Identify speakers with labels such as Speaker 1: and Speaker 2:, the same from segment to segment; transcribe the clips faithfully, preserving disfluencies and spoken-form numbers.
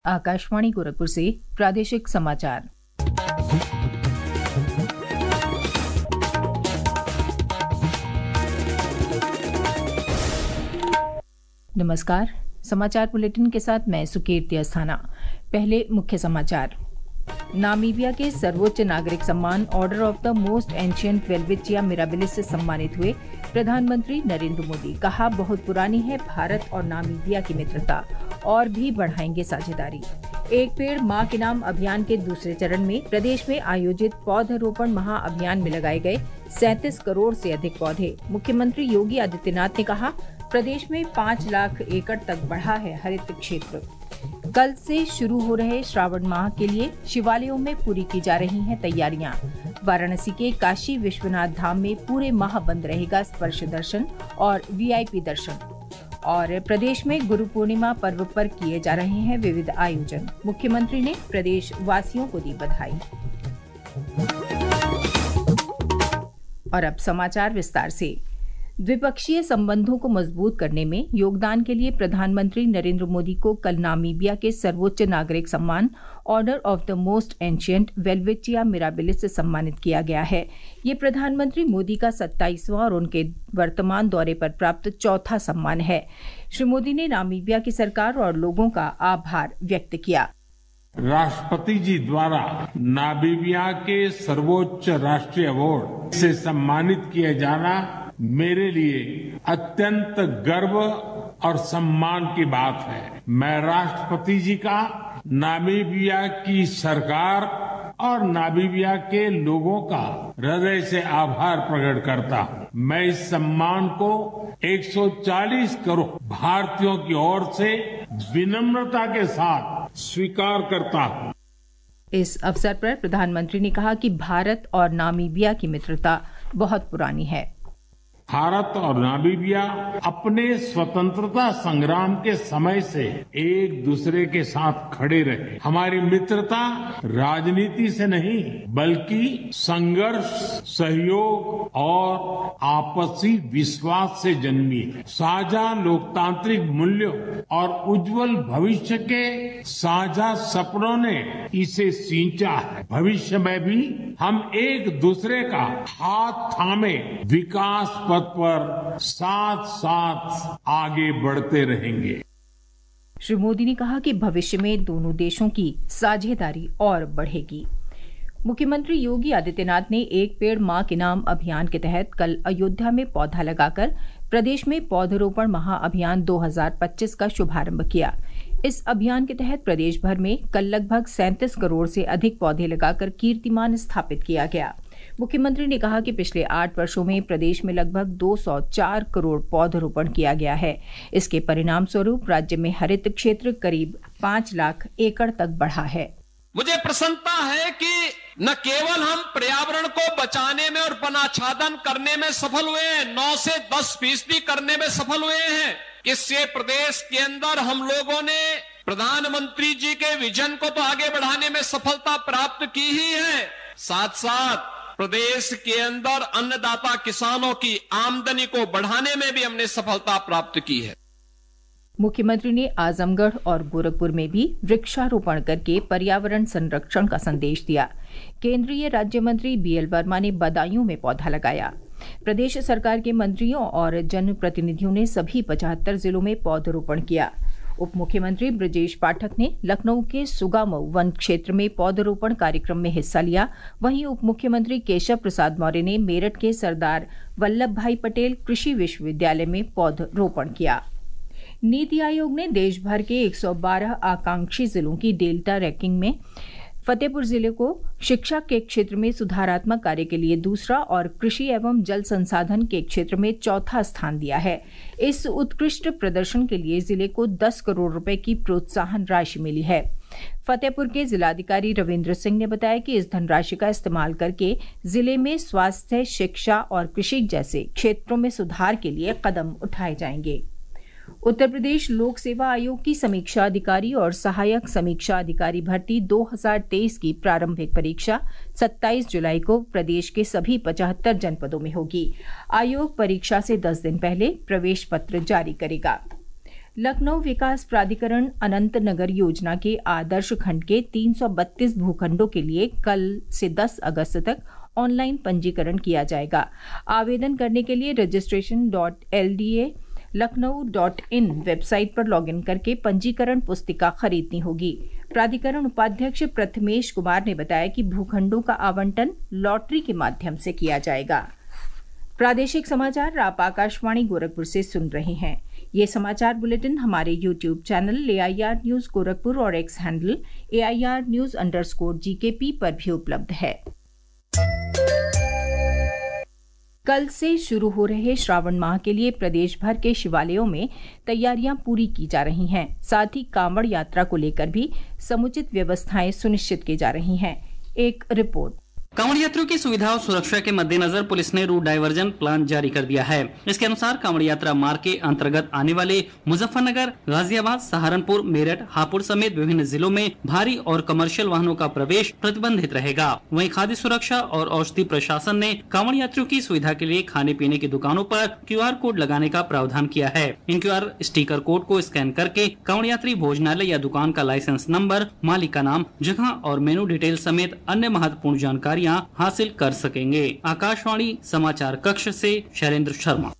Speaker 1: आकाशवाणी गोरखपुर से प्रादेशिक समाचार। नमस्कार। समाचार बुलेटिन के साथ मैं सुकीर्ति अस्थाना। पहले मुख्य समाचार। नामीबिया के सर्वोच्च नागरिक सम्मान order of the most ancient Welwitschia mirabilis से सम्मानित हुए प्रधानमंत्री नरेंद्र मोदी। कहा, बहुत पुरानी है भारत और नामीबिया की मित्रता, और भी बढ़ाएंगे साझेदारी। एक पेड़ मां के नाम अभियान के दूसरे चरण में प्रदेश में आयोजित पौधरोपण महाअभियान में लगाए गए सैंतीस करोड़ से अधिक पौधे। मुख्यमंत्री योगी आदित्यनाथ ने कहा, प्रदेश में पाँच लाख एकड़ तक बढ़ा है हरित क्षेत्र। कल से शुरू हो रहे श्रावण माह के लिए शिवालयों में पूरी की जा रही हैं तैयारियां। वाराणसी के काशी विश्वनाथ धाम में पूरे माह बंद रहेगा स्पर्श दर्शन और वीआईपी दर्शन। और प्रदेश में गुरु पूर्णिमा पर्व पर किए जा रहे हैं विविध आयोजन। मुख्यमंत्री ने प्रदेश वासियों को दी बधाई। और अब समाचार विस्तार से। द्विपक्षीय संबंधों को मजबूत करने में योगदान के लिए प्रधानमंत्री नरेंद्र मोदी को कल नामीबिया के सर्वोच्च नागरिक सम्मान order of the most ancient Welwitschia mirabilis से सम्मानित किया गया है। ये प्रधानमंत्री मोदी का सत्ताईसवां और उनके वर्तमान दौरे पर प्राप्त चौथा सम्मान है। श्री मोदी ने नामीबिया की सरकार और लोगों का आभार व्यक्त किया।
Speaker 2: राष्ट्रपति जी द्वारा नामीबिया के सर्वोच्च राष्ट्रीय अवार्ड से सम्मानित किया जाना मेरे लिए अत्यंत गर्व और सम्मान की बात है। मैं राष्ट्रपति जी का नामीबिया की सरकार और नामीबिया के लोगों का हृदय से आभार प्रकट करता हूं। मैं इस सम्मान को एक सौ चालीस करोड़ भारतीयों की ओर से विनम्रता के साथ स्वीकार करता हूं।
Speaker 1: इस अवसर पर प्रधानमंत्री ने कहा कि भारत और नामीबिया की मित्रता बहुत पुरानी है।
Speaker 2: भारत और नामीबिया अपने स्वतंत्रता संग्राम के समय से एक दूसरे के साथ खड़े रहे। हमारी मित्रता राजनीति से नहीं बल्कि संघर्ष, सहयोग और आपसी विश्वास से जन्मी है। साझा लोकतांत्रिक मूल्यों और उज्जवल भविष्य के साझा सपनों ने इसे सींचा है। भविष्य में भी हम एक दूसरे का हाथ थामे विकास पथ पर साथ साथ आगे बढ़ते रहेंगे।
Speaker 1: श्री मोदी ने कहा कि भविष्य में दोनों देशों की साझेदारी और बढ़ेगी। मुख्यमंत्री योगी आदित्यनाथ ने एक पेड़ मां के नाम अभियान के तहत कल अयोध्या में पौधा लगाकर प्रदेश में पौधरोपण महाअभियान दो हज़ार पच्चीस का शुभारंभ किया। इस अभियान के तहत प्रदेश भर में कल लगभग सैंतीस करोड़ से अधिक पौधे लगाकर कीर्तिमान स्थापित किया गया। मुख्यमंत्री ने कहा कि पिछले आठ वर्षों में प्रदेश में लगभग दो सौ चार करोड़ पौधरोपण किया गया है। इसके परिणाम स्वरूप राज्य में हरित क्षेत्र करीब पाँच लाख एकड़ तक बढ़ा है।
Speaker 3: मुझे प्रसन्नता है कि न केवल हम पर्यावरण को बचाने में और वनाच्छादन करने में सफल हुए हैं, नौ से दस फीसदी करने में सफल हुए हैं। इससे प्रदेश के अंदर हम लोगों ने प्रधानमंत्री जी के विजन को तो आगे बढ़ाने में सफलता प्राप्त की ही है, साथ साथ प्रदेश के अंदर अन्नदाता किसानों की आमदनी को बढ़ाने में भी हमने सफलता प्राप्त की है।
Speaker 1: मुख्यमंत्री ने आजमगढ़ और गोरखपुर में भी वृक्षारोपण करके पर्यावरण संरक्षण का संदेश दिया। केंद्रीय राज्य मंत्री बीएल वर्मा ने बदायूं में पौधा लगाया। प्रदेश सरकार के मंत्रियों और जनप्रतिनिधियों ने सभी पचहत्तर जिलों में पौधरोपण किया। उप मुख्यमंत्री ब्रजेश पाठक ने लखनऊ के सुगामऊ वन क्षेत्र में पौधरोपण कार्यक्रम में हिस्सा लिया। वहीं उप मुख्यमंत्री केशव प्रसाद मौर्य ने मेरठ के सरदार वल्लभ भाई पटेल कृषि विश्वविद्यालय में पौधरोपण किया। नीति आयोग ने देश भर के एक सौ बारह आकांक्षी जिलों की डेल्टा रैंकिंग में फतेहपुर जिले को शिक्षा के क्षेत्र में सुधारात्मक कार्य के लिए दूसरा और कृषि एवं जल संसाधन के क्षेत्र में चौथा स्थान दिया है। इस उत्कृष्ट प्रदर्शन के लिए जिले को दस करोड़ रुपए की प्रोत्साहन राशि मिली है। फतेहपुर के जिलाधिकारी रविन्द्र सिंह ने बताया कि इस धनराशि का इस्तेमाल करके जिले में स्वास्थ्य, शिक्षा और कृषि जैसे क्षेत्रों में सुधार के लिए कदम उठाए जाएंगे। उत्तर प्रदेश लोक सेवा आयोग की समीक्षा अधिकारी और सहायक समीक्षा अधिकारी भर्ती दो हज़ार तेईस की प्रारंभिक परीक्षा सत्ताईस जुलाई को प्रदेश के सभी पचहत्तर जनपदों में होगी। आयोग परीक्षा से दस दिन पहले प्रवेश पत्र जारी करेगा। लखनऊ विकास प्राधिकरण अनंत नगर योजना के आदर्श खंड के तीन सौ बत्तीस भूखंडों के लिए कल से दस अगस्त तक ऑनलाइन पंजीकरण किया जाएगा। आवेदन करने के लिए registration dot L D A Lucknow dot in website पर लॉगिन करके पंजीकरण पुस्तिका खरीदनी होगी। प्राधिकरण उपाध्यक्ष प्रथमेश कुमार ने बताया कि भूखंडों का आवंटन लॉटरी के माध्यम से किया जाएगा। प्रादेशिक समाचार आप आकाशवाणी गोरखपुर से सुन रहे हैं। ये समाचार बुलेटिन हमारे YouTube channel A I R news Gorakhpur और X handle A I R news underscore G K P पर भी उपलब्ध है। कल से शुरू हो रहे श्रावण माह के लिए प्रदेश भर के शिवालयों में तैयारियां पूरी की जा रही हैं। साथ ही कांवड़ यात्रा को लेकर भी समुचित व्यवस्थाएं सुनिश्चित की जा रही हैं। एक रिपोर्ट।
Speaker 4: कांवड़ यात्रियों की सुविधा और सुरक्षा के मद्देनजर पुलिस ने रूट डायवर्जन प्लान जारी कर दिया है। इसके अनुसार कांवड़ यात्रा मार्ग के अंतर्गत आने वाले मुजफ्फरनगर, गाजियाबाद, सहारनपुर, मेरठ, हापुड़ समेत विभिन्न जिलों में भारी और कमर्शियल वाहनों का प्रवेश प्रतिबंधित रहेगा। वहीं खाद्य सुरक्षा और औषधि प्रशासन ने कांवड़ यात्रियों की सुविधा के लिए खाने पीने की दुकानों पर क्यू आर कोड लगाने का प्रावधान किया है। इन क्यू आर स्टिकर कोड को स्कैन करके कांवड़ यात्री भोजनालय या दुकान का लाइसेंस नंबर, मालिक का नाम, जगह और मेनू डिटेल समेत अन्य महत्वपूर्ण जानकारी हासिल कर सकेंगे। आकाशवाणी समाचार कक्ष से शैलेंद्र शर्मा।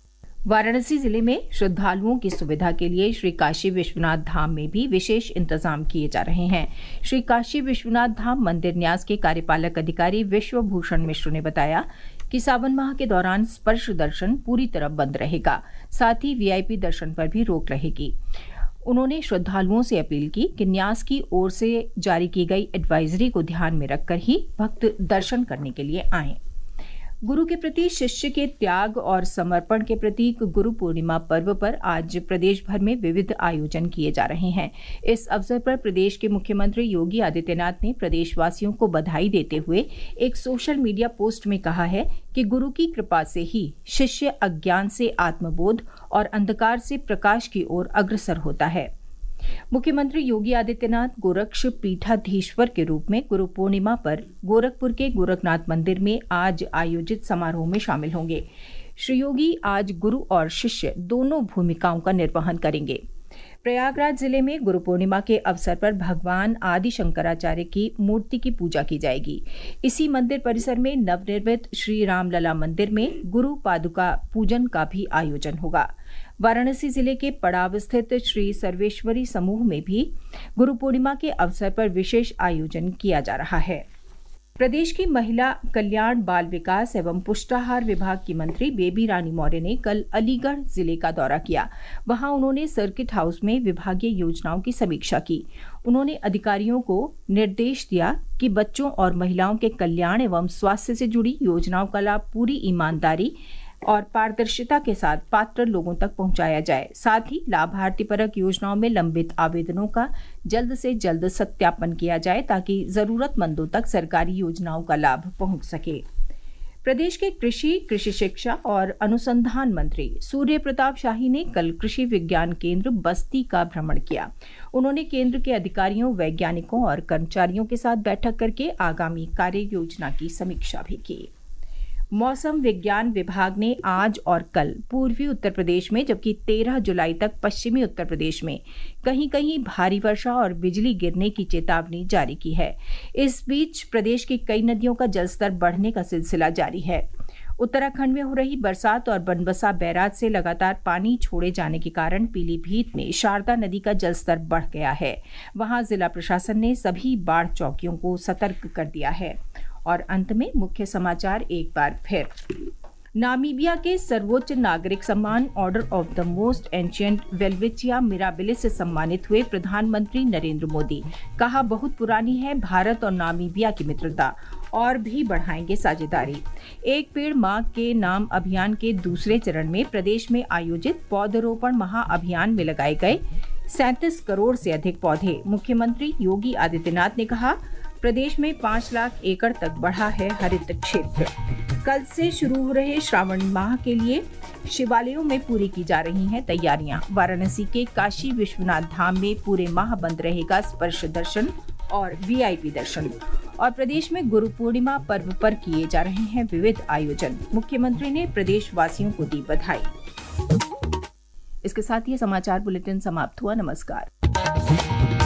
Speaker 1: वाराणसी जिले में श्रद्धालुओं की सुविधा के लिए श्री काशी विश्वनाथ धाम में भी विशेष इंतजाम किए जा रहे हैं। श्री काशी विश्वनाथ धाम मंदिर न्यास के कार्यपालक अधिकारी विश्वभूषण मिश्र ने बताया कि सावन माह के दौरान स्पर्श दर्शन पूरी तरह बंद रहेगा। साथ ही वी आई पी दर्शन पर भी रोक रहेगी। उन्होंने श्रद्धालुओं से अपील की कि न्यास की ओर से जारी की गई एडवाइजरी को ध्यान में रखकर ही भक्त दर्शन करने के लिए आएं। गुरु के प्रति शिष्य के त्याग और समर्पण के प्रतीक गुरु पूर्णिमा पर्व पर आज प्रदेश भर में विविध आयोजन किए जा रहे हैं। इस अवसर पर प्रदेश के मुख्यमंत्री योगी आदित्यनाथ ने प्रदेशवासियों को बधाई देते हुए एक सोशल मीडिया पोस्ट में कहा है कि गुरु की कृपा से ही शिष्य अज्ञान से आत्मबोध और अंधकार से प्रकाश की ओर अग्रसर होता है। मुख्यमंत्री योगी आदित्यनाथ गोरक्ष पीठाधीश्वर के रूप में गुरु पूर्णिमा पर गोरखपुर के गोरखनाथ मंदिर में आज आयोजित समारोह में शामिल होंगे। श्री योगी आज गुरु और शिष्य दोनों भूमिकाओं का निर्वहन करेंगे। प्रयागराज जिले में गुरु पूर्णिमा के अवसर पर भगवान आदि शंकराचार्य की मूर्ति की पूजा की जाएगी। इसी मंदिर परिसर में नवनिर्मित श्री रामलला मंदिर में गुरु पादुका पूजन का भी आयोजन होगा। वाराणसी जिले के पड़ाव स्थित श्री सर्वेश्वरी समूह में भी गुरु पूर्णिमा के अवसर पर विशेष आयोजन किया जा रहा है। प्रदेश की महिला कल्याण, बाल विकास एवं पुष्टाहार विभाग की मंत्री बेबी रानी मौर्य ने कल अलीगढ़ जिले का दौरा किया। वहां उन्होंने सर्किट हाउस में विभागीय योजनाओं की समीक्षा की। उन्होंने अधिकारियों को निर्देश दिया कि बच्चों और महिलाओं के कल्याण एवं स्वास्थ्य से जुड़ी योजनाओं का लाभ पूरी ईमानदारी और पारदर्शिता के साथ पात्र लोगों तक पहुंचाया जाए। साथ ही लाभार्थी परक योजनाओं में लंबित आवेदनों का जल्द से जल्द सत्यापन किया जाए ताकि जरूरतमंदों तक सरकारी योजनाओं का लाभ पहुंच सके। प्रदेश के कृषि, कृषि शिक्षा और अनुसंधान मंत्री सूर्य प्रताप शाही ने कल कृषि विज्ञान केंद्र बस्ती का भ्रमण किया। उन्होंने केंद्र के अधिकारियों, वैज्ञानिकों और कर्मचारियों के साथ बैठक करके आगामी कार्य योजना की समीक्षा भी की। मौसम विज्ञान विभाग ने आज और कल पूर्वी उत्तर प्रदेश में जबकि तेरह जुलाई तक पश्चिमी उत्तर प्रदेश में कहीं कहीं भारी वर्षा और बिजली गिरने की चेतावनी जारी की है। इस बीच प्रदेश की कई नदियों का जलस्तर बढ़ने का सिलसिला जारी है। उत्तराखंड में हो रही बरसात और बनबसा बैराज से लगातार पानी छोड़े जाने के कारण पीलीभीत में शारदा नदी का जलस्तर बढ़ गया है। वहां जिला प्रशासन ने सभी बाढ़ चौकियों को सतर्क कर दिया है। और अंत में मुख्य समाचार एक बार फिर। नामीबिया के सर्वोच्च नागरिक सम्मान order of the Most Ancient Welwitschia mirabilis से सम्मानित हुए प्रधानमंत्री नरेंद्र मोदी। कहा, बहुत पुरानी है भारत और नामीबिया की मित्रता, और भी बढ़ाएंगे साझेदारी। एक पेड़ मां के नाम अभियान के दूसरे चरण में प्रदेश में आयोजित पौधरोपण महाअभियान में लगाए गए सैंतीस करोड़ से अधिक पौधे। मुख्यमंत्री योगी आदित्यनाथ ने कहा, प्रदेश में पाँच लाख एकड़ तक बढ़ा है हरित क्षेत्र। कल से शुरू हो रहे श्रावण माह के लिए शिवालयों में पूरी की जा रही हैं तैयारियां। वाराणसी के काशी विश्वनाथ धाम में पूरे माह बंद रहेगा स्पर्श दर्शन और वी आई पी दर्शन। और प्रदेश में गुरु पूर्णिमा पर्व पर किए जा रहे हैं विविध आयोजन। मुख्यमंत्री ने प्रदेश वासियों को दी बधाई। इसके साथ ही समाचार बुलेटिन समाप्त हुआ। नमस्कार।